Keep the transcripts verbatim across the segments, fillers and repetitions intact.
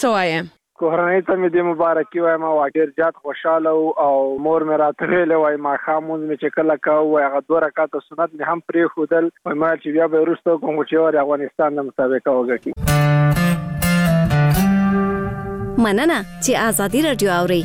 څه وایې؟ کورنۍ ته مې د مبارکي وایم او ډېر زیات خوشحاله او مور مې راته ویلې وایي ماښام لمونځ مې چې کله کوو وایي هغه دوه رکعته سنت مې هم پرېښودل وایي ما چې بیا به یې وروسته وکړم خو چې یوه د افغانستان د مسابقه وګټي. مننه چې آزادي راډیو اورئ.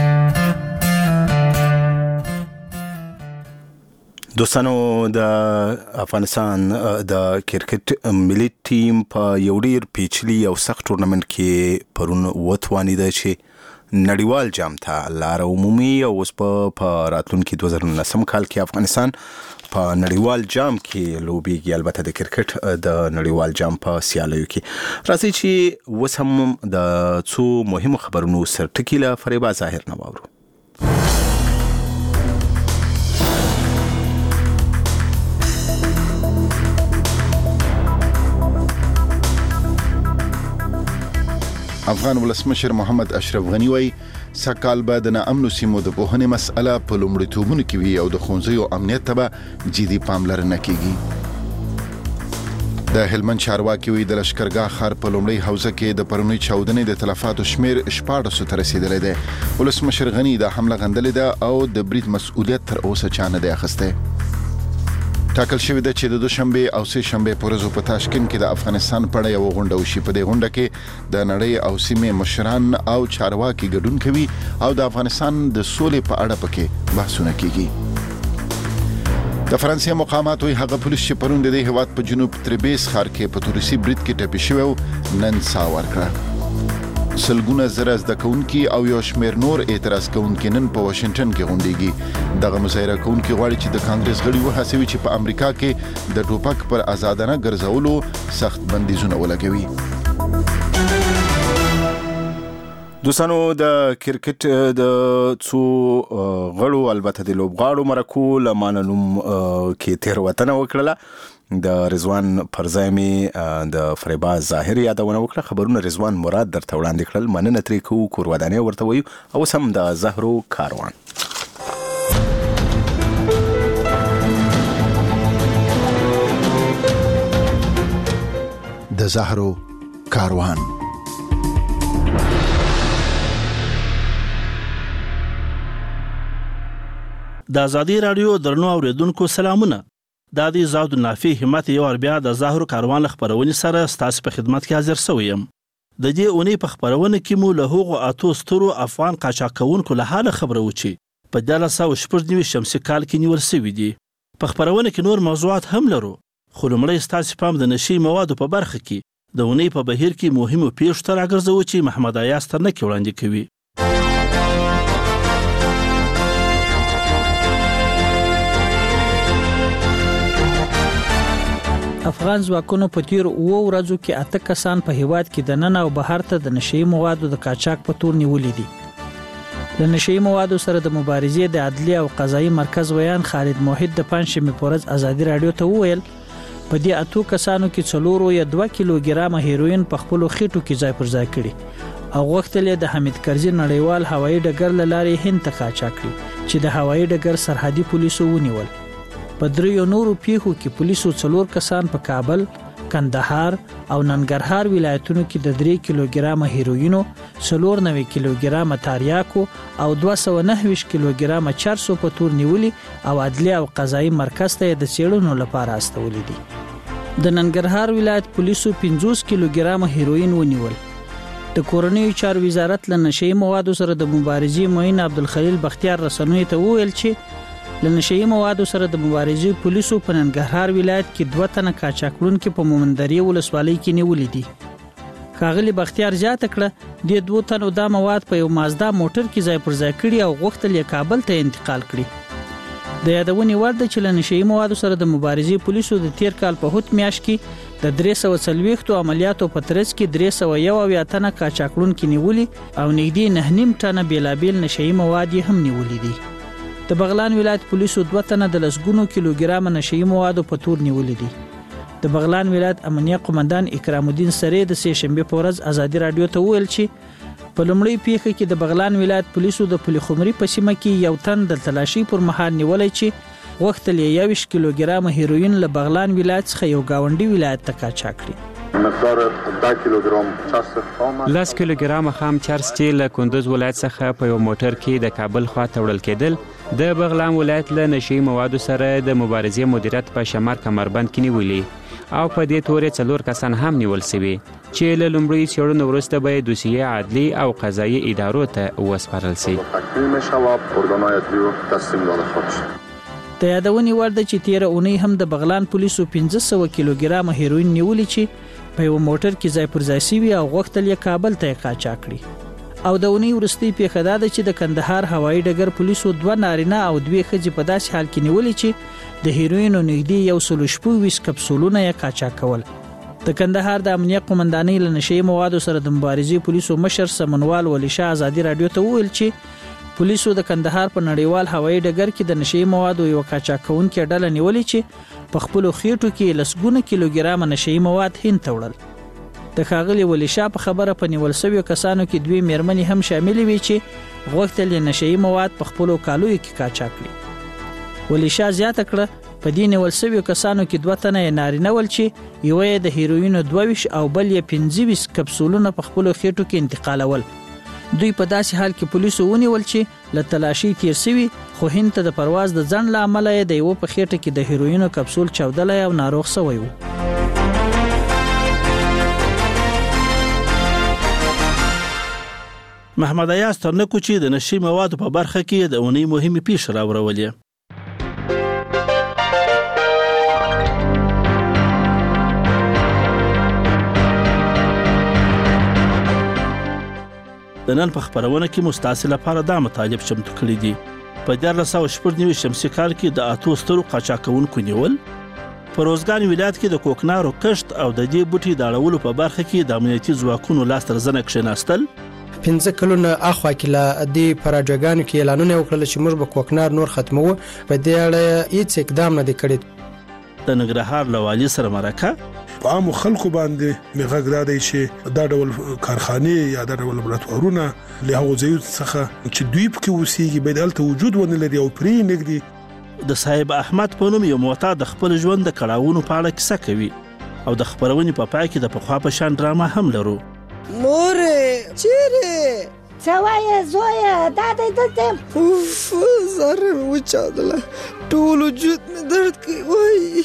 دوستانو د افغانستان د کرکټ ملي ټیم په یو ډیر پیچلي او سخت ټورنمنت کې پرون وتوانیده چې نړیوال جام ته لار عمومي او اوس په راتلونکي دوه زره نولسم کال کې افغانستان په نړیوال جام کې لوبېږي، البته د کرکټ د نړیوال جام په سیالیو کې. راځي چې اوس هم د څو مهمو خبرونو سرټکي له فریبا ظاهر نه واورو. افغان ولسمشر محمد اشرف غنی وایي سږکال به د ناامنو سیمو د پوهنې مسأله په لومړیتوبونو کې وي او د ښوونځیو امنیت ته به جدي پاملرنه کیږي. د هلمند چارواکي وایي د لشکرګاه ښار په لومړۍ حوزه کې د پرونۍ چاودنې د تلفاتو شمیر شپاړسو ته رسیدلی دی. ولسمشر غنی دا حمله غندلې ده او د برید مسؤلیت تر اوسه چا نه دی اخیستی. ټاکل شوې ده چې د دوشنبه او سه شنبه په ورځو په تاشکند کې د افغانستان په اړه یو غونډه وشي. په دې غونډه کې د نړۍ او سیمې مشران او چارواکي ګډون کوي او د افغانستان د سولې په اړه پکې بحثونه کیږي. د فرانسې مقامات وایي هغه پولیس چې پرون د دې هیواد په جنوب تریبیس ښار کې په تروریستي برید کې ټپي شوی نن ساه ورکړه. سلګونه زره زده کوونکي او یو شمېر نور اعتراض کوونکي نن په واشنګټن کې غونډېږي. دغه مظاهره کوونکي غواړي چې د کانګرس غړي وهڅوي چې په امریکا کې د ټوپک پر آزادانه ګرځولو سخت بندیزونه ولګوي. دوستانو د کرکټ د څو غړو البته د لوبغاړو مرکو له مانلوم کې تېروتنه وکړله. د رضوان پرځای مې د فریبا ظاهر یادونه وکړه. خبرونه رضوان مراد درته وړاندې کړل. مننه ترې کوو، کور ودانۍ ورته وایو. اوس هم د زهرو کاروان. د زهرو کاروان. د آزادي راډیو درنو اوریدونکو سلامونه. دا د زاود نافي همت یو بیا د زهرو کاروان خبرونه سره ستاسو په خدمت کې حاضر شوم. د دې اونۍ په خبرونه کې مو له هغو اتو سترو افغان قاچاقونکو له حاله خبرو وچی په داله سو شپږ شمسي کال کې نیول شوی دی. په خبرونه کې نور موضوعات هم لرو، خو لومړی ستاسو پام د نشي موادو په برخه کې د اونۍ په بهیر کې مهمو پیښو ته راګرځو چې محمد ایاز ترنه کې وړاندې کوي. افغان ځواکونو په تیر اوه ورځو کې اته کسان په هیواد کې د نن او بهر ته د نشئی موادو د قاچاق په تور نیولې دي. د نشئی موادو سره د مبارزې د عدلي او قضایي مرکز ویان خالد موحد د پنځمې په ورځ آزادي راډیو ته وویل په دې اتو کسانو کې څلورو یا دوه کیلوګرامه هیروین په خپل خېټو کې ځای پر ځای کړي او غوښتل یې د حمید کرزي نړیوال هوایي ډګر له لارې هند ته قاچاق کړي چې د هوایي ډګر سرحدي پولیسو ونیول. په دریو نورو پیښو کې پولیسو څلور کسان په کابل، کندهار او ننګرهار ولایتونو کې د درې کیلوګرامه هیروینو، څلور نوي کیلوګرامه تاریاکو او دوه سوه نهه ویشت کیلوګرامه چرسو په تور نیولي او عدلي او قضایي مرکز ته د څېړنو لپاره استولي دي. د ننګرهار ولایت پولیسو پنځوس کیلوګرامه هیروین ونیول. د کورنیو چارو وزارت له نشئی موادو سره د مبارزې معین عبدالخلیل بختیار رسنیو ته وویل چې له نشئی موادو سره د مبارزې پولیسو په ننګرهار ولایت کې دوه تنه قاچاقونکي په مومندري ولسوالۍ کې نیولي دي. ښاغلي بختیار زیاته کړه د دوه تنو دا مواد په یو مازدا موټر کې ځای پر ځای کړي او غوښتل یې کابل ته انتقال کړي. د یادونې وړ ده چې له نشئی موادو سره د مبارزې پولیسو د تیر کال په هوت میاشت کې د درې سوه څلوېښتو عملیاتو په ترڅ کې درې سوه یو اویا تنه قاچاقونکي نیولي او نږدې نهه نیم ټنه بېلابېل نشئی مواد یې هم نیولي دي. د بغلان ولایت پولیسو دوه تنه د لسګونو کیلوګرامه نشئی موادو په تور نیولي دي. د بغلان ولایت امنیه قومندان اکرام الدین سری د سه شنبه په ورځ آزادي راډیو ته وویل چې په لومړی پیښه کې د بغلان ولایت پولیسو د پلخمري په سیمه کې یو تن د تلاشي پر مهال نیولای چې غوښتل یې یویشت کیلوګرامه هیروین له بغلان ولایت څخه یو گاونډي ولایت ته قاچاق کړي. مقدار ده کیلوګرام چرس خام لس کیلوګرام خام چرس چې له کندوز ولایت څخه په یو موټر کې د کابل خوا ته وړل کېدل د بغلان ولایت له نشي موادو سره د مبارزې مدیریت په شمار کمربند کې نیولي او په دې تورې څلور کسان هم نیول شوي چې له لومړي څېړنو وروسته به دوسیه عدلي او قضایي ادارو ته وسپارل شي. د یادونې وړ ده چې تیره اونۍ هم د بغلان پولیسو پنځه سوه کیلوګرام هیروین نیولي چې په یو موټر کې ځای پر ځای شوي او غوښتل یې کابل ته یې قاچاق کړي. او د اونۍ وروستۍ پیښه دا ده چې د کندهار هوایي ډګر پولیسو دوه نارینه او دوې ښځې په داسې حال کې نیولي چې د هیروینو نږدې یو سل شپږ ویشت کپسولونه یې قاچاق کول. د کندهار د امنیت قومندانۍ له نشي موادو سره د مبارزې پولیسو مشر سمنوال ولی شاه ازادي رادیو ته وویل چې پولیسو د کندهار په نړیوال هوایي ډګر کې د نشي موادو یو قاچاق کوونکې ډله نیولې چې په خپلو خېټو کې لسګونه کیلوګرام نشي مواد هند ته وړل. د ښاغلي ولی شاه په خبره په نیول شویو کسانو کې دوی میرمنې هم شاملې وي چې غوښتل یې نشي مواد په خپلو کالیو کې قاچاق کړي. ولی شاه زیاته کړه په دې نیول شویو کسانو کې دوه تنه یې نارینه ول چې یو یې د هیروینو دوه ویشت او بل یې پنځه ویشت کپسولونه په خپلو خېټو کې انتقالول. دوی په داسې حال کې پولیسو ونیول چې له تلاشي تیر شوي خو هند ته د پرواز د ځنډ له امله یې د یوه په خېټه کې د هیروینو کپسول چاودلی او ناروغ شوی و. محمد ایاز ترنکو چې د نشي موادو په برخه کې د اونۍ مهمې پیښې راوړولې. د نن په خبرونه کې مستاسل لپاره دا مطالب چمتو کړی دي. په دیارلس سوه شپږ نوي شمسي کال کې د اتو سترو قاچاقونکو نیول، په روزګان ولایت کې د کوکنارو کښت او د دې بوټي د اړولو په برخه کې د امنیتي ځواکونو لاس تر زنه کښېناستل. پنځه کلونه اخوا کې لا د پراجګانو کې اعلانونه وکړل چې موږ به کوکنار نور ختمو، په دې اړه هیڅ اقدام نه دی کړی. د ننګرهار له والي سره مرکه په عامو خلکو باندې مې غږ دا دی چې دا ډول کارخانې یا دا ډول لابراتوارونه له هغو ځایونو څخه چې دوی پکې اوسېږي باید هلته وجود ونه لري او پرې نږدي. د صاحب احمد په نوم یو معتاد د خپل ژوند د کړاوونو په اړه کیسه کوي او د خبرونې په پای کې د پخوا په شان ډرامه هم لرو. مورې چیرې څه وایې زویه؟ دا دی دلته. اوف زر مې وچاودله، ټول وجود مې درد کوي. وایي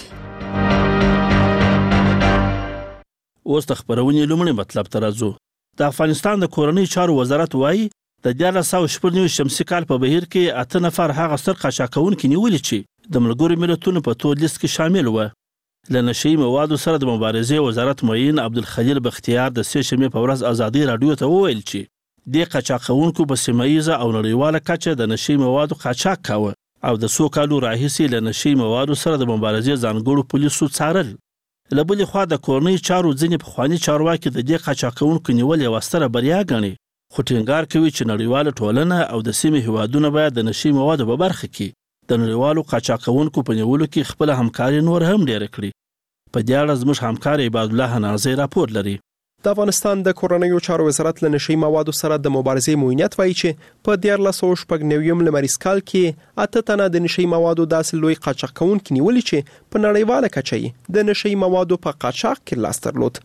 اوس د خبرونې لومړی مطلب ته راځو. د افغانستان د کورنۍ چارو وزارت وایي د دیارلس سوه شپږ نوي شمسي کال په بهیر کې اته نفر هغه ستر قاچاقونکي نیولي چې د ملګرو ملتونو په تور لیست کې شامل وه. له نشي موادو سره د مبارزې وزارت معین عبدالخلیل بختیار د سې شنبې په ورځ ازادي راډیو ته وویل چې دې قاچاقونکو په سیمه ییزه او نړیواله کچه د نشي موادو قاچاق کاوه او د څو کالو راهیسې له نشي موادو سره د مبارزې ځانګړو پولیسو څارل. له بلې خوا د کورنۍ چارو ځینې پخواني چارواکي د دې قاچاقونکو نیول یوه ستره بریا ګڼي، خو ټینګار کوي چې نړیواله ټولنه او د سیمې هیوادونه باید د نشي موادو په برخه کې د نړیوالو قاچاقونکو په نیولو کې خپله همکاري نور هم ډیره کړي. په دې اړه زموږ همکار عباد الله نازي راپور لري. د افغانستان د کورنیو چارو وزارت له نشي موادو سره د مبارزې موینت وایي چې په دیارلس سوه شپږ نویم لمریز کال کې اته تنه د نشي موادو داسې لوی قاچاق کوونکي نیولي چې په نړیواله کچه د نشي موادو په قاچاق کې لاس درلود.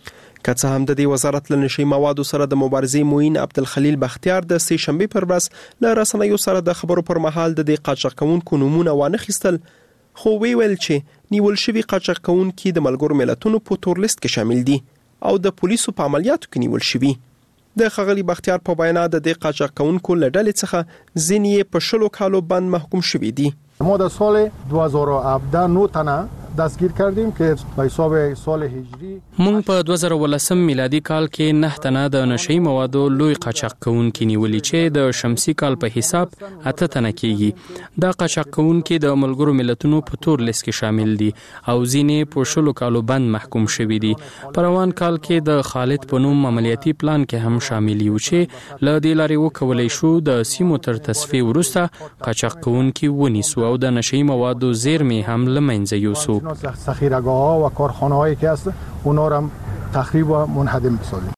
که څه هم د دې وزارت له نشي موادو سره د مبارزې موین عبدالخلیل بختیار د سې شنبې پر ورځ له رسنیو سره د خبرو پر مهال د دې قاچاق کوونکو نومونه وانخیستل، خو ویل چې نیول شوي قاچاق کوونکي د ملګرو ملتونو په تور لیست کې شامل دي او د پولیسو په عملیاتو کې نیول شوي. د ښاغلي بختیار په وینا د دې قاچاق کوونکو له ډلې څخه ځینې په شلو کالو بند محکوم شوي دي. ما در سال دو هزار و هفده نه تنه دستگیر کردیم که به حساب سال هجری. مونږ په دوه زره ولسم میلادي کال کې نه تنه د نشي موادو لوی قاچاق کوونکي نیولي چې د شمسي کال په حساب اته تنه کېږي. دا قاچاق کوونکي د ملګرو ملتونو په تور لیست کې شامل دي او ځینې په شلو کالو بند محکوم شوي دي. په روان کال کې د خالد په نوم عملیاتي پلان کې هم شامل یو چې له دې لارې وکولی شو د سیمو تر تصفیې وروسته قاچاق کوونکي ونیسو او د نشي موادو زیرمې هم له منځه یوسو. ذخیره‌گاه‌ها و کارخانه‌هایی که هست اونا رو تخریب و منهدم بسازیم.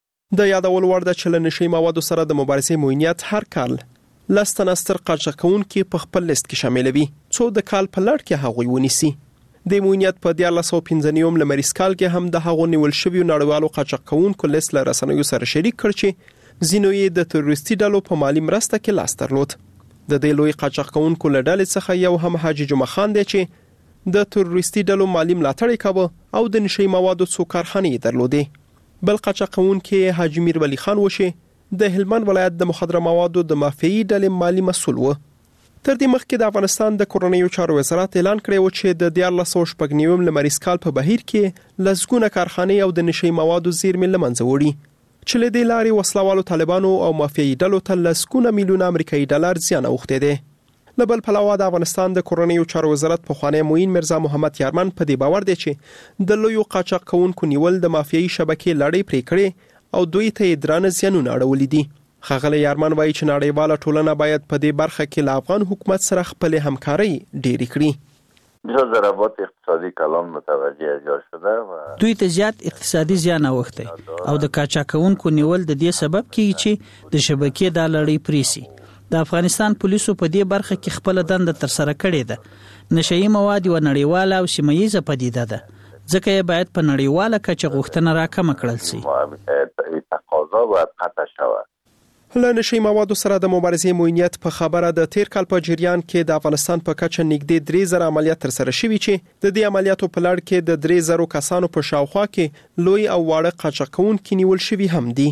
د یادول وړ ده چې له نشي موادو سره د مبارزې موینت هر کال لس تنه ستر قاچاق کوونکي په خپل لیست کې شاملوي څو د کال په لړ کې هغوی ونیسي. د موینیت په دیارلس سوه پنځه نوي لمریز کال کې هم د هغو نیول شویو نړیوالو قاچاق کوونکو لیست له رسنیو سره شریک کړ چې ځینو یې د تروریستي ډلو په مالی مرسته کې لاس درلود. د دې لوی قاچاق کوونکو له ډلې څخه یو هم حاجي جمعه خان دی چې د تروریستي ډلو مالی ملاتړ یې کاوه او د نشي موادو څو کارخانې درلودې. بل قاچاق کوونکی حاجي میر ولی خان و چې د هلمند ولایت د مخدره موادو د مافیایي ډلې مالی مسؤل و. تر دې مخکې د افغانستان د کورنیو چارو وزارت اعلان کړی و چې د دیارلس سوه شپږ نوي لمریز کال په بهیر کې لسګونه کارخانې او د نشي موادو زیرمې له منځه وړي چې له دې لارې وسلوالو طالبانو او مافیایي ډلو ته لسګونه میلیونه امریکایي ډالر زیان اوښتی دی. له بل پلوه د افغانستان د کورنیو چارو وزارت پخوانی معین مرزا محمد یارمن په دې باور دی چې د لویو قاچاق کوونکو نیول د مافیایي شبکې لړۍ پرې کړې او دوی ته یې درانه زیانونه اړولي دي. ښاغلی یارمن وایي چې نړیواله ټولنه باید په دې برخه کې له افغان حکومت سره خپلې همکارۍ ډېرې کړي. ضربات اقتصادي کلان متوجه اجرا شده و دوی ته زیات اقتصادي زیان اوښتی او د قاچاق کوونکو نیول د دې سبب کیږي چې د شبکې د لړۍ پریسي. د افغانستان پولیسو په دې برخه کې خپل دنده تر سره کړې ده. نشئی مواد یو نړیواله او سیمه پدیده ده ځکه یې باید په نړیواله کچه غوښتنه راکمه کړل شي. تقاضا باید قطع شود. له نشي موادو سره د مبارزې موینیت په خبره د تیر کال په جریان کې د افغانستان په کچه نږدې درې زره عملیات تر سره شوي چې د دې عملیاتو په لړ کې د درې زره کسانو په شاوخوا کې لوی او واړه قاچاق کوونکي نیول شوي هم دي.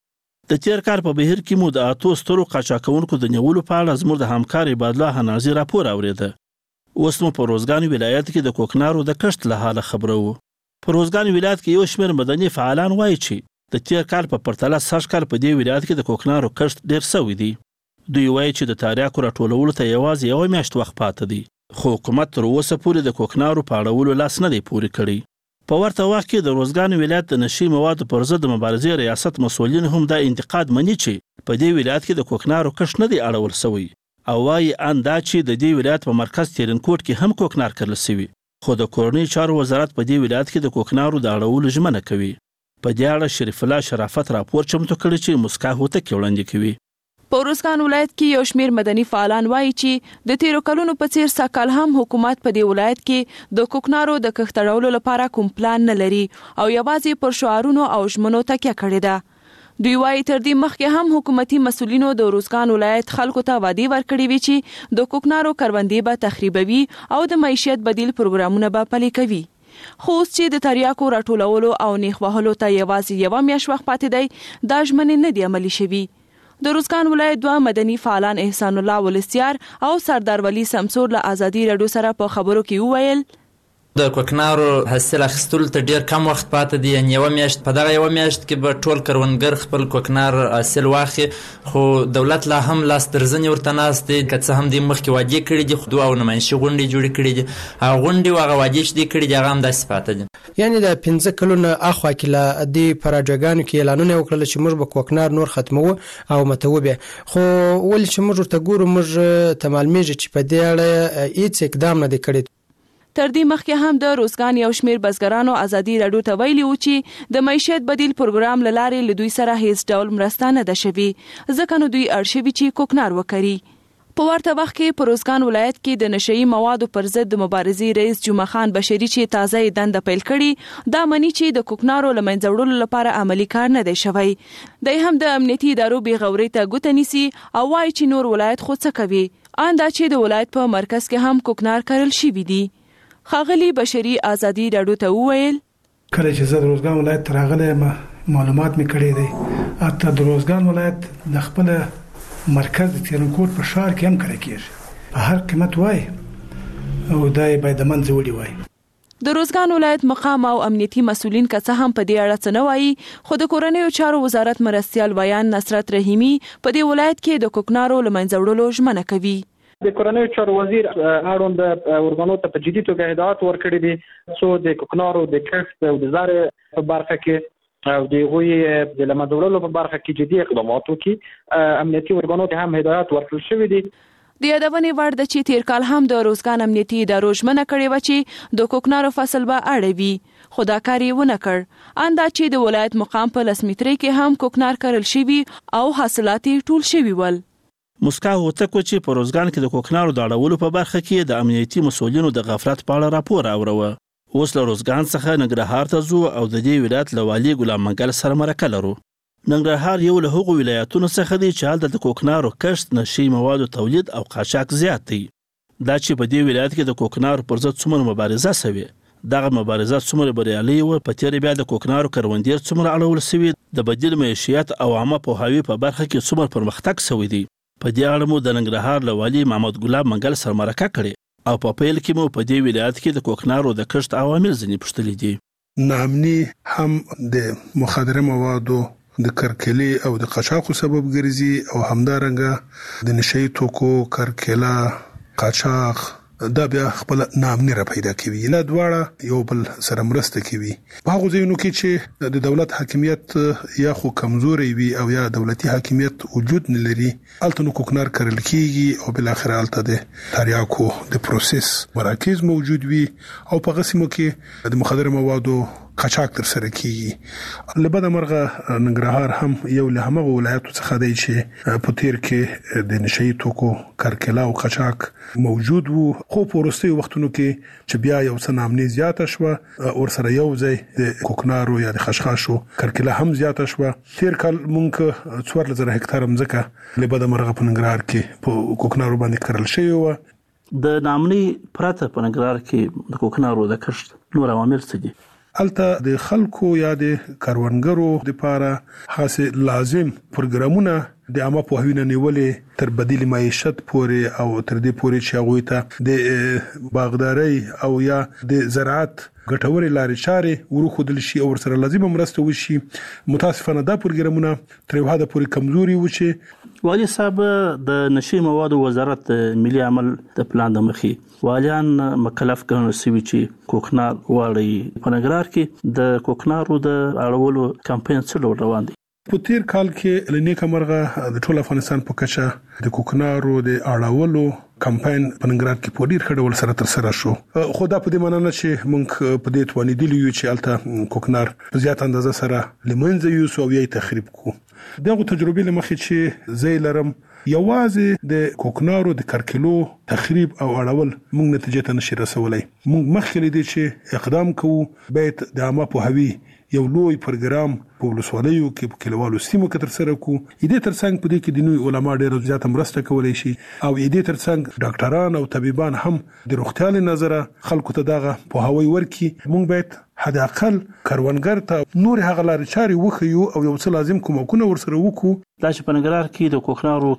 د تیر کال په بهیر کې مو د اتو سترو قاچاق کوونکو د نیولو په اړه زموږ د همکار عبادالله حنازي راپور اوریده. اوس نو په روزګان ولایت کې د کوکنارو د کښت له حاله خبره وو. په روزګان ولایت کې یو شمېر مدني فعالان وایي چې د تیر کال په پرتله سږ کال په دې ولایت کې د کوکنارو کښت ډیر سوی دی. دوی وایي چې د تاریاکو راټولولو ته یوازې یو میاشت وخت پاتې دی خو حکومت تر اوسه پورې د کوکنارو په اړولو لاس نه دی پورې کړی. په ورته وخت کې د روزګان ولایت د نشي موادو پر ضد د مبارزې ریاست مسؤلین هم دا انتقاد مني چې په دې ولایت کې د کوکنارو کښت نه دی اړول سوی او وايي ان دا چې د دې ولایت په مرکز تیرنکوټ کې هم کوکنار کرل سوی خو د کورنیو چارو وزارت په دې ولایت کې د کوکنارو د اړولو ژمنه کوي. په دې اړه شریف الله شرافت راپور چمتو کړی چې مسکا هوتک وړاندې کوي. په روزګان ولایت کې یو شمیر مدني فعالان وایي چې د تیرو کلونو په څیر ساکال هم حکومت په دې ولایت کې د کوکنارو د کښت اړولو لپاره کوم پلان نه لري او یوازې پر شعارونو او ژمنو تکیه کړې ده. دوی وایي تر دې مخکې هم حکومتي مسؤلینو د روزګان ولایت خلکو ته وعدې ورکړې وي چې د کوکنارو کروندې به تخریبوي او د معیشت بدیل پروګرامونه به پلي کوي. خو اوس چې د تریاکو راټولولو او نیخ وهلو ته یوازې یوه میاشت وخت پاتې دی دا ژمنې نه دي عملي شوي. د روزګان ولایت دوه مدني فعالان احسان الله ولسیار او سردار ولی سمسور له ازادي راډیو سره په خبرو کې وویل د کوکنارو حاصل اخیستلو ته ډیر کم وخت پاتې دی. یعنې یوه میاشت په دغه یوه میاشت کې به ټول کروندګر خپل کوکنار حاصل واخلي خو دولت لا هم لاس درزنې ورته ناست دی. که څه هم دوی مخکې وعدې کړي دي خو دوه او نمایشي غونډې جوړې کړي دي. هغه غونډې او هغه وعدې چې دوی کړي دي هغه هم داسې پاته دي. یعنې د پنځه کلونو اخوا کې له دې په راډیوګانو کې اعلانونه وکړل چې موږ به کوکنار نور ختموو او متوبه خو ولې چې موږ ورته ګورو موږ ته معلومیږي چې په دې اړه هیڅ اقدام نه دی کړی. تر دې مخکې هم د روزګان یو شمیر بزګرانو ازادي راډیو ته ویلي و چې د معیشت بدیل پروګرام له لارې له دوی سره هیڅ ډول مرسته نه ده شوې ځکه نو دوی اړ شوي چې کوکنار وکړي. په ورته وخت کې په روزګان ولایت کې د نشئی موادو پر ضد د مبارزې رئیس جمعه خان بشری چې تازه یې دنده پیل کړي دا مني چې د کوکنارو له منځه وړلو لپاره عملی کار نه دی شوی. دی هم د امنیتي ادارو بې غورۍ ته ګوته نیسي او وایي چې نور ولایت خو څه کوي ان دا چې د ولایت په مرکز کې هم کوکنار کرل شوي دي. ښاغلي بشری ازادي راډیو ته وویل کله چې زه د روزګان ولایت ته راغلی معلومات مې کړی دی حتی د روزګان ولایت د خپل مرکز د تیرنکوټ په ښار کې هم کړی کېږي په هر قیمت وایي او دا یې باید د منځه وړي وایي. د روزګان ولایت مقام او امنیتي مسؤلین که څه هم په دې اړه څه نه وایي خو د کورنیو چارو وزارت مرستیال ویان نصرت رحیمي په دې ولایت کې د کوکنارو له منځه وړلو ژمنه کوي. د کورنیو چارو وزیر اړوند ارګانو ته په جدي توګه هدایت ورکړي دي څو د کوکنارو د کښت او د زراعت په برخه کې او د هغوی د له منځه وړلو په برخه کې جدي اقدامات وکړي. امنیتي ارګانو ته هم هدایت ورکړل شوی دی. د یادونې وړ ده چې تیر کال هم د روزګان امنیتي ادارو ژمنه کړې وه چې د کوکنارو فصل به اړوي خو دا کار یې ونه کړ. ان دا چې د ولایت مقام په لس مترۍ کې هم کوکنار کرل شوي او حاصلات یې ټول شوي ول. مسکا هوتک چې په روزګان کې د کوکنارو د اړولو په برخه کې د امنیتي مسولینو د غفلت په اړه راپور اوروه. اوس له روزګان څخه ننګرهار ته ځو او د دې ولایت له والي ګلام منګل سره مرکه لرو. ننګرهار یو له هغو ولایتونو څخه دی چې هلته د کوکنارو کښت، نشي موادو تولید او قاچاق زیات دی. دا چې په دې ولایت کې د کوکنارو پر ضد څومره مبارزه شوې، دغه مبارزه څومره بریالۍ وه، په تېره بیا د کوکنارو کروندګر څومره اړول شوي، د بدیل معیشت او عامه پوهاوي په برخه کې څومره پرمختګ شوی دی. په دې اړه مو د ننګرهار له والي محمد ګلاب منګل سره مرکه کړې او په پیل کې مو په دې ولایت کې د کوکنارو د کښت عوامل ځینې پوښتلي دي. ناامني هم د مخدره موادو د کرکلي او د قاچاقو سبب ګرځي او همدارنګه د نشي توکو، کرکلا، قاچاق دا بیا خپل ناامني را پیدا کوي. لا دواړه یو بل سره مرسته کوي. په هغه ځایونو کې چې د دولت حاکمیت یا خو کمزوري وي او یا دولتي حاکمیت وجود نه لري، الته نو کوکنار کرل کیږي او بل اخر الته د تریاکو د پروسس مراکز موجود وي او په قسمو کې د مخدر موادو قاچاق تر سره کیږي. لبد مرغه ننګرهار هم یو له همغه ولایتو څخه دی چې په تیر کې د نشي توکو، کرکلا او قاچاق موجود وو، خو په وروستیو وختونو کې چې بیا یو څه ناامني زیاته شوه او سره یو ځای د کوکنارو یا د خشخاشو کرکلا هم زیاته شوه. تیر کال مونږ څوارلس زره هکتاره مځکه لبد مرغه په ننګرهار کې په کوکنارو باندې کرل شوې وه. د ناامني پرته په ننګرهار کې د کوکنارو د کښت نور عوامل څه دي؟ الته د خلکو یا د کاروانګرو لپاره خاصه لازم پروګرامونه د عامه پوهاوی نه نیولې تر بدیل معیشت پورې او تر دې پورې چې هغه ته د باغداري او یا د زراعت ګټورې لارې چارې ورخودل شي او سره لازمه مرسته وشي. متاسفانه دا پروګرامونه تر یو حد پورې کمزوري و چې والي صاحب د نشي موادو وزارت ملي عمل د پلان د مخې والیان مکلف ګڼل شوي چې کوکنار واړي. په ننګرهار کې د کوکنارو د اړولو کمپاین څه ډول روان دی؟ په تیر کال کې لنیکه مرغه د ټول افغانستان په کچه د کوکنارو د اړولو کمپاین په ننګرهار کې په ډیر ښه ډول سره تر سره شو. خو دا په دې معنی نه چې موږ په دې توانیدلی یو چې الته کوکنار په زیات اندازه سره لمنځه یوسو او یې تخریب کو. دغه تجربې لمخې چې زې لرم یوازې د کوکنارو د کرکلو تخریب او اړول موږ نتیجه ته نشي رسولای. موږ مخکې لري چې اقدام کوو باید د عامه پوهاوی یو لوی پروګرام په ولسوالیو کې په کلیوالو سیمو کې تر سره کو. دې ترڅنګ په دې کې د نوي علما ډېر زیاته مرسته کولای شي او دې ترڅنګ ډاکټران او طبيبان هم د روغتیا له نظره خلکو ته دغه پوهاوی ورکي. موږ باید حد اقل کاروانګر ته نور هغه لارې چارې وخیو او یو څه لازم کومکونه ورسره وکړو. دا چې په ننګرهار کې د کوکنارو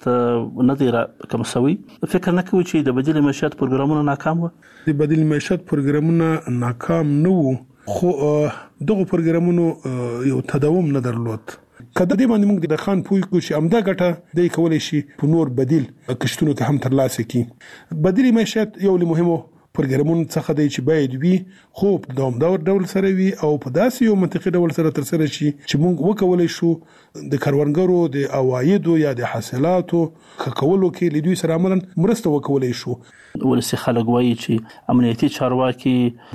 کښت نه دی کم شوی، فکر نه کوي چې د بدیل معیشت پروګرامونه ناکام وو؟ د بدیل معیشت پروګرامونه ناکام نه وو، خو دغه پروګرامونو یو تداوم نه درلود. کله دې باندې موږ د خان پوي کو چې امدا ګټه د کولای شي په نور بدیل کښتونو کې هم ترلاسه کړي. بدیل معیشت یو له مهمو پروګرامونو څخه دی چې باید وي خو په دوامدار ډول سره وي او په داسې یو منطقي ډول سره تر سره شي چې موږ وکولای شو د کاروانګرو د عوایدو یا د حاصلاتو خکولو کې لدوی سره عملاً مرسته وکولای شو. ولسی خلک وایي چې امنیتي چارواکي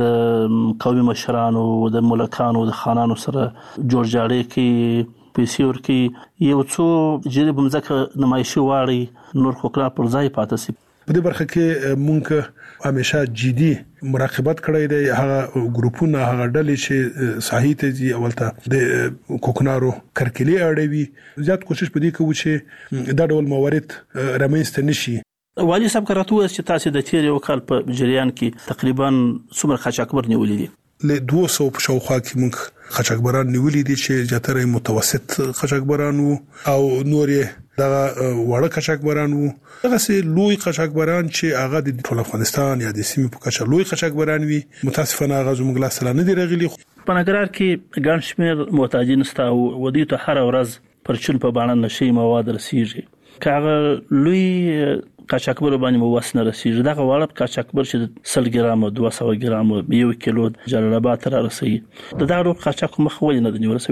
د قومي مشرانو د ملکانو د خانانو سره جوړ جاړی کې پیسې ورکي یو څو جریب مځکه نمایشي واړي نور کوکنار پر ځای پاتې شي. په دې برخه کې مونږ همیشه جدي مراقبت کړی دی. هغه ګروپونه هغه ډلې چې ساحې ته ځي اولته د کوکنارو کرکلي اړوي زیات کوشش پدې کوو چې دا ډول موارد رامنځته نشي. والي صاحب کراتو چې تاسو د تیر یو کال په جریان کې تقریبا څومره قاچاقبر نیولې دي؟ له دوه سوه په شاوخوا کې موږ قاچاقبران نیولې دي چې زیاتره متوسط قاچاقبران وو او نور دا وړه قاچاقبران وو. دغه سه لوی قاچاقبران چې هغه د ټول افغانستان یا د سیمې په کچه لوی قاچاقبران وي متاسفانه هغه زموږ لاس نه دی راغلي. په ننګرهار کې ګڼ شمېر محتاجین ستا و دې ته هر ورځ پرچون په باندې نشي مواد رسیږي. کاغه لوی قاچاقبر باندې مو وسنه رسیږي. دغه واړه قاچاقبر چې سل ګرام دوه سوه ګرام یو کیلو جلال آباد تر رسیږي. د دغه قاچاق مخ ولې نه دی نیول شوی؟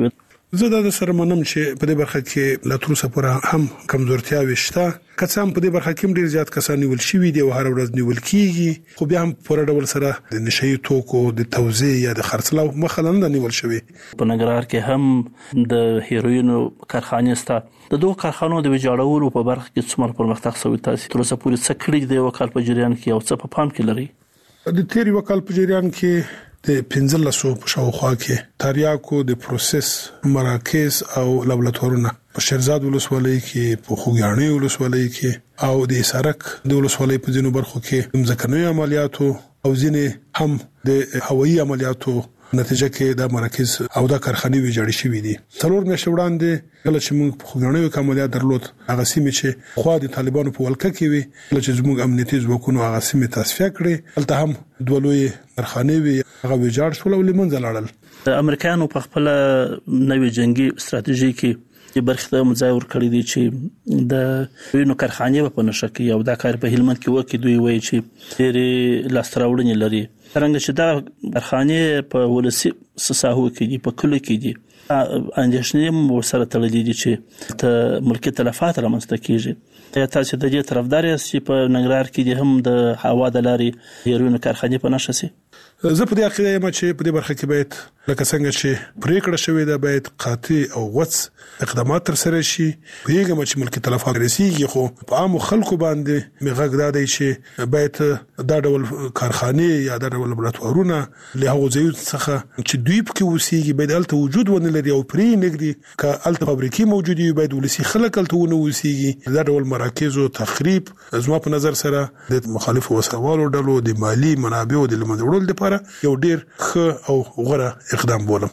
زه دا سره منم چې په دې برخه کې لا تر اوسه پورې هم کمزورتیاوي شته. که څه هم په دې برخه کې ډېر زیات کسان نیول شوي دي او هر ورځ نیول کیږي، خو بیا هم پوره ډول سره د نشئی توکو د توزیع یا د خرڅلاو مخه نه نیول شوی. په ننګرهار کې هم د هیروینو کارخانې سته. د دوه کارخانو د ویجاړولو په برخه کې څومره پرمختګ شوی؟ تاسو تر اوسه پورې څه کړی دی وکال په جریان کې او څه په پام کې لري؟ د تیری وکال په جریان کې د پنځه سوه په شاوخوا کې تریاکو د پروسس مراکز او لابراتوارونه په شیرزاد ولسوالۍ کې، په خوګیاڼي ولسوالۍ کې او د سرک د ولسوالۍ په ځینو برخو کې ځمکني عملیاتو او ځینې هم د هوایي عملیاتو نتیجه کې د مراکز او د کارخانې ویجاړې شوې دي. څلور میاشتې وړاندې کله چې موږ په خوګیاڼي کې عملیات درلود، هغه سیمې چې خوا د طالبانو په ولکه کې وي، کله چې زموږ امنیتي ځواکونو هغه سیمې تصفیه کړې، هلته هم دوه لویې کارخانې وي، هغه ویجاړ شول او له منځه لاړل. د امریکایانو په خپل نوې جنگي ستراتیژي کې چې برخه د مځای ور کړی دي چې د وینو کارخانې په نشه کې او دا کار په هلمند کې وکړي. دوی وایي چې ډېرې لاستراوړنې لري، څنګه چې دا کارخانې په ولسی ساحو کې دي، په کلو کې دي، اندېښنې مو سره تړلې دي چې ته ملکي تلفات رامنځته کیږي. یا تاسو د دې طرفدار یاست چې په ننګرهار کې دي هم د هوا د لارې هیروینو کارخانې په نشه سي؟ زه په دې عقیده یم چې په دې برخه کې باید لکه څنګه چې پریکړه شوې ده باید قاطع او غوڅ اقدامات تر سره شي. پیغام چې ملکي تلفات رسیږي، خو په عام خلکو باندې میغږ دا دی چې باید دا ډول کارخانې یا دا ډول لابراتوارونه له هغو ځایونو څخه چې دوی پکې اوسېږي باید هلته وجود ونه لري او پرې نږدې که هلته فابریکې موجودې وي باید ولسي خلک هلته ونه اوسېږي. دا ډول مراکزو تخریب زما په نظر سره د مخالفو وسوالو ډلو د مالی منابعو د له منځه وړلو لپاره یو ډیر ښه او غوره اقدام بولم.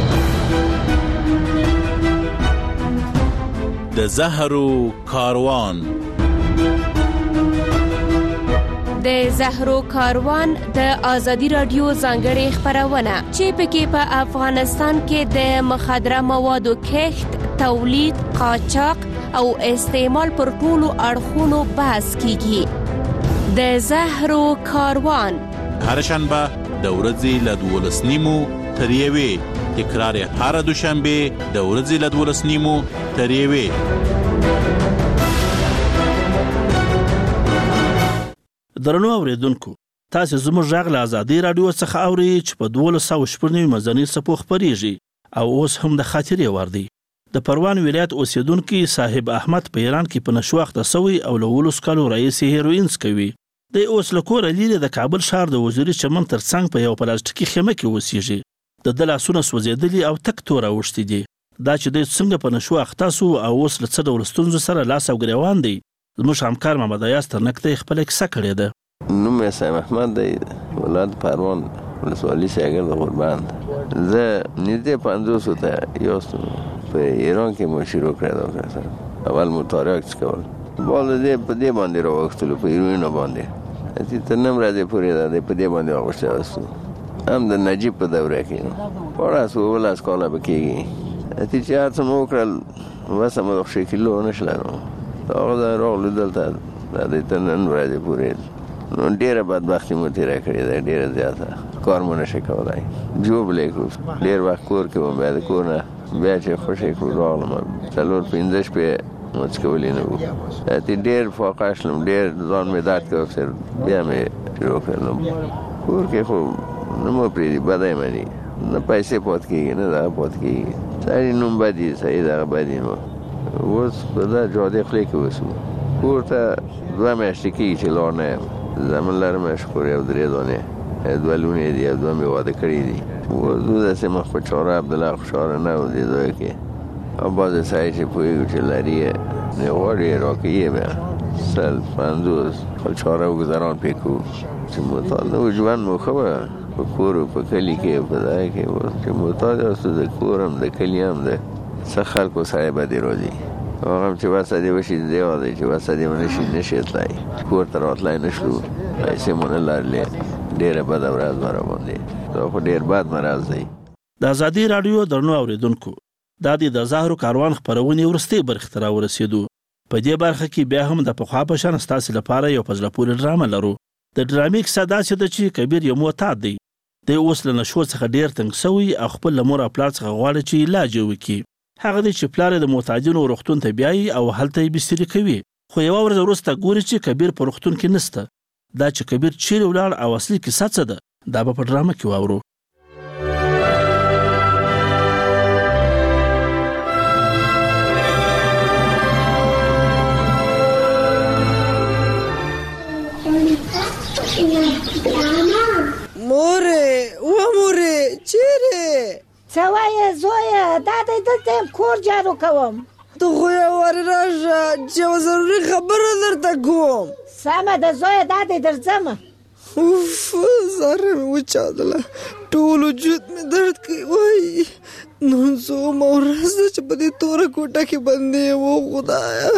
د زهرو کاروان د زهرو کاروان د ازادي رادیو ځانګړي خبرونه چې پکې په افغانستان کې د مخدره موادو کښت، تولید، قاچاق او استعمال پر ټولو اړخونو بحث کیږي. د زهرو کاروان هر شنبه د ورځې له دولس نیمو تر یوې، تکرار یې هر دوشنبه د ورځې له دولس نیمو تر یوې. درنو اوریدونکو، تاسو زموږ غږ له ازادي رادیو څخه اوري چې په دولس سوه شپږ نوي مزني څپو خپرېږي او اوس هم د خاطرې وړ دی. د پروان ولایت اوسیدونکي صاحب احمد په ایران کې په نشو اخته شوی او له ولس کالو رئیس هیروینز کوي. د اوس له کوره لري د کابل ښار د وزیري چمن تر څنګ په یو پلاستیکي خیمه کې اوسېږي. د ده لاسونه سوځېدلي او تک توره اوښتي دي. دا چې دی څنګه په نشو اخته شو او اوس له څه ډول ستونزو سره لاس او ګریوان دی، زموږ همکار محمد ایاز ترنک ته خپله کیسه کړې ده. نوم یې صاحب احمد دی، ولایت پروان ولسوالي شاګرد قربان. زه نږدې پنځوسو ته یوستم په ایران کې مو شروع کړی دا کار. اول مو تاریخ کول بال دې په دې باندې راوښتلو، په ایروینو باندې چې تر نن ورځې پورې دا دې په دې باندې راوښتی وستو. هم د نجیب په دوره کې پوره څو اوولس کاله به کېږي چې هر څه مو وکړل وسه مو د ښه کیلو نه شله. نو هغه دا راغلو دلته دا دې تر نن ورځې پورې نو ډېره بدبختي مو تېره کړې ده، ډېره زیاته کار مو نشي کولی. جوب لیکو ډېر وخت کور کې وم، بیا د کور نه بیا چې خوشې کړو راغلم، څلور پنځه شپې مونځ کولی نه وو. چې ډېر فاقه شلم، ډېر ځان مې درد کوي، بیا مې شروع کړلم. کور کې خو نه مو پرېږدي، بدی مني، نه پیسې پاتې کېږي نه دغه پاتې کېږي. سړي نوم بد وي، صحیح دغه بد وي. اوس په دا جادې خولې کې اوسو، کور ته دوه میاشتې کېږي چې لاړ نه یم. زمون لرم شکر یو درې دانې دوه لونې دي او دوه مې واده کړي دي. اوس داسې مخ په چاره عبدالله خوشحاله نه و دې ځای کې. او بعضې سړی چې پوهېږو چې لري یې نه غواړي یې راکوي، بیا سل پنځوس خپل چاره وګذران پرې کوو چې محتاط نه و. ژوند مو ښه وه په کور و په کلي کې په ځای کې. اوس چې محتاط یاستو د کور هم د کلي هم د څه خلکو سړی بدې راځي. هغه هم چې وسه دې وشي دې واده چې وسه دې ونشي نشي تلای، کور ته راتلی نه شو، پیسې مو نه لرلې. ډېره بده ورځ مه راباندې، دا خو ډېر بد مرض دی. د ازادي راډیو درنو اوریدونکو، دا د زهرو کاروان خپرونې وروستۍ برخې ته راورسېدو. په دې برخه کې بیا هم د پخوا په شان ستاسې لپاره یو په زړه پورې ډرامه لرو. د ډرامې کیسه داسې ده چې کبیر یو معتاد دی، د اوس له نشو څخه ډیر تنګ شوی او خپل لمور پلار څخه غواړي چې علاج وکړي. هغه دی چې پلار د معتادینو روغتون ته بیایي او هلته یې بستري کوي. خو یوه ورځ وروسته ګوري چې کبیر په روغتون کې نشته. دا چې کبیر چیرې ولاړ او اصلي کیسه څه ده دا به په ډرامه کې واورو. مورې و مورې چیرې څه وایې زویه دا دی دلته یم کور جارو کوم. ته خو یې ور راشه چې یوه ضروري خبره درته کوم. سمه ده زویه دا دی درځمه. اوف زهره مې وچاودله ټول وجود مې درد کوي. وایي نن څومه ورځ ده چې په دې توره کوټه کې بندي یم. او خدایه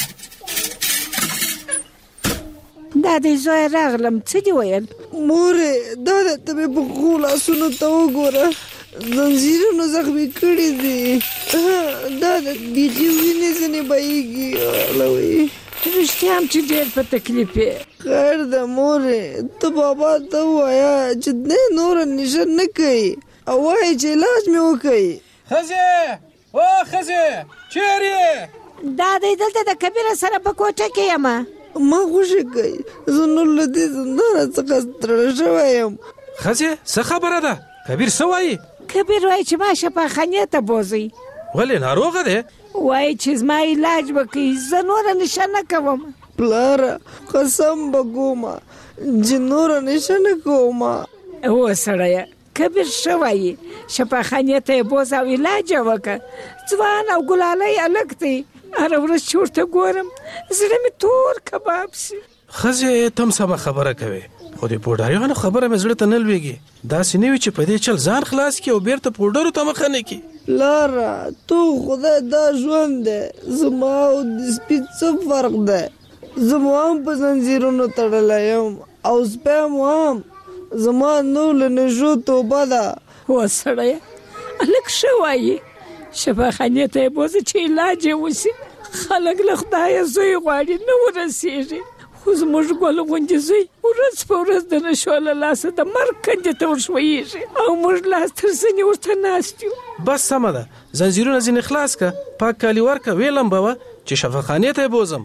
دا دی زویه راغلم څه دې ویل؟ مورې دا دی ته مې په ښو لاسونو ته وګوره زنځیرونو زخمي کړي دي. دا د بیجي وینې ځینې بهیږي. لوی رښتیا هم چې ډېر په تکلیف یې. خیر ده مورې ته بابا ته ووایه چې دی نوره نشه نه کوي او وایي چې علاج مې وکوي. ښځې او ښځې چیرې یې؟ دا دی دلته د کبیره سره په کوټه کې یم. ما خوشي کوي زه نور له دې زندانه څخه ستړی شوی یم. ښځې څه خبره ده؟ کبیر څه وایي؟ کبیر وایي چې ما شفاخانې ته بوځئ. ولې ناروغه دی؟ وایي چې زما علاج وکړي زه نوره نشه نه کوم. پلاره قسم به کومه چې نوره نشه نه کوم. هو سړیه کبیر ښه وایي شفاخانې ته یې بوځه او علاج یې وکړه. ځوان او ګلالی هلک دی هره ورځ چې ورته ګورم زړه مې تور کباب شي. ښځې ته هم سمه خبره کوې خو د پوډاریانو خبره مې زړه ته نه لوېږي. داسې نه وي چې په دې چل ځان خلاص کړي او بیرته پوډرو ته مخه نه کړي. لاره تو خدای دا ژوند دی زما او د سپي څه فرق دی؟ زما هم په زنځیرونو تړلی یم او سپی مو هم. زما نور له نشو توبه ده. هو سړیه هلک ښه وایي شفاخانې ته یې بوځه چې علاج یې وشي. خلک له خدایه زوی غواړي نه ورسېږي خو زموږ ګل غوندې زوی ورځ په ورځ د نشو له لاسه د مرګ کندې ته ورښویېږي او موږ لاس تر زنې ورته ناست یو. بس سمه ده زنځیرونه ځینې خلاص که پاک کالي ورکه ویې لمبوه چې شفاخانې ته یې بوځم.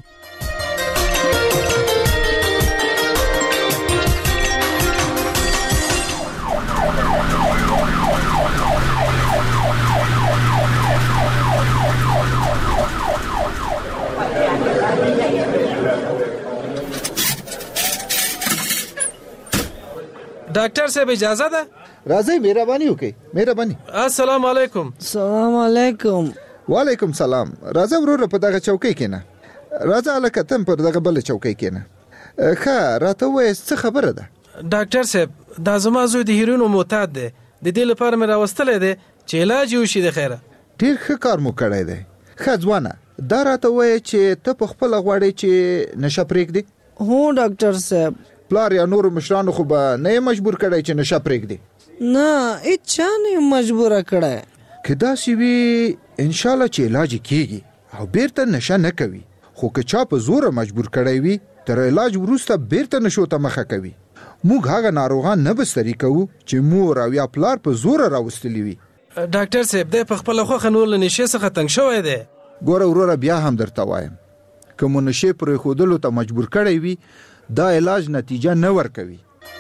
ډاکټر صاحب اجازه ده؟ راځئ مهرباني وکړئ مهرباني. السلام علیکم. سلام علیکم. وعلیکم سلام. راځه وروره په دغه چوکۍ کېنه. راځه هلکه ته پر دغه بله چوکۍ کېنه. ښه راته ووایه څه خبره ده؟ ډاکټر صاحب دا زما زوی د هیروینو معتاد دی. د دې لپاره مې راوستلی دی چې علاج یې وشي. د خیره ډېر ښه کار مو کړی دی. ښه ځوانه دا راته ووایه چې ته په خپله غواړې چې نشه پرېږدې؟ هو ډاکټر صاحب. پلار یا نورو مشرانو خو به نه یې مجبور کړی چې نشه پرېږدې؟ نه هېڅ چا نه یې مجبوره کړی. که داسې وي انشاءالله چې علاج یې کېږي او بیرته نشه نه کوي. خو که چا په زوره مجبور کړی وي تر علاج وروسته بیرته نشو ته مخه کوي. موږ هغه ناروغان نه بستري کوو چې مور او یا پلار په زوره راوستلي وي. ډاکټر صاحب دی په خپله خوښه نور له نشې څخه تنګ شوی دی. ګوره وروره بیا هم درته وایم که مو نشې پرېښودلو ته مجبور کړی وي دا علاج نتیجه نه ورکوي.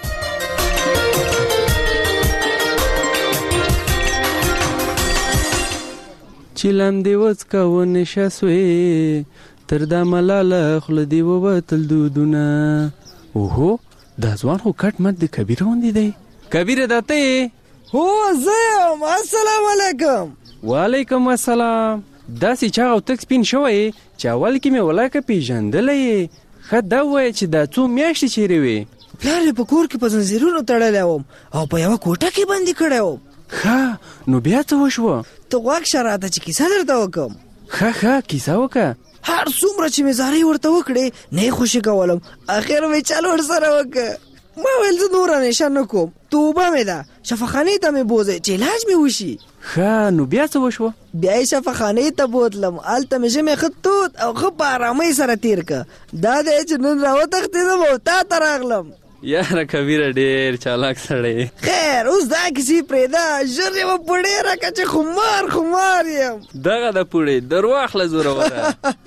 چې لاندې وڅکه ونشه سوې تر دا ملاله خوله دې ووتل دودونه. اوهو دا ځوان خو کټ مټ د کبیر غوندې دی. کبیره دا ته یې؟ هو زه یم. السلام علیکم. وعلیکم السلام. داسې چاغ او تک سپین شوی چې اول کې مې ولاکه پیژندلی یې. ښه دا ووایه چې دا څو میاشتې چیرې وې؟ پلار یې په کور کې په زنځیرونو تړلی وم او په یوه کوټه کې بندي کړی وم. ښه نو بیا څه وشوه؟ ته غوږ شه راته چې کیسه درته وکړم. ښه ښه کیسه وکړه. هر څومره چې مې زارۍ ورته وکړې نه یې خوشي کولم. اخر مې چل ورسره وکړه. ما ویل زه نوره نشه نه کوم توبه مې ده شفاخانې ته مې بوځئ چې علاج مې وشي. ښه نو بیا څه وشوه؟ بیا یې شفاخانې ته بوتلم. هلته مې ژمی ښه تود او ښه په ارامۍ سره تېر که. دا دی چې نن راوتښتېدم او تا ته راغلم. یاره کبیر ډیر چالاک سړی. خیر اوس دا کسی پرېدا ژر یې وپوړې راکړه چې خمار خمار یم. دغه د پوړې درواخله زوروره.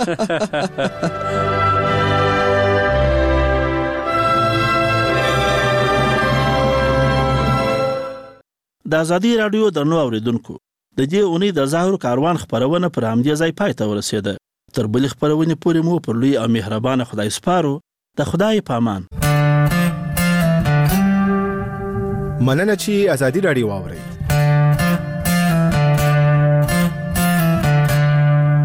د ازادي رادیو درنو اوریدونکو د دې اونۍ د زهرو کاروان خبرونه پر همدې ځای پای ته ورسېده. تر بلې خبرونې پورې مو پر لوی او مهربانه خدای سپارو. د خدای پامان. مننه چې ازادي رادیو واورئ.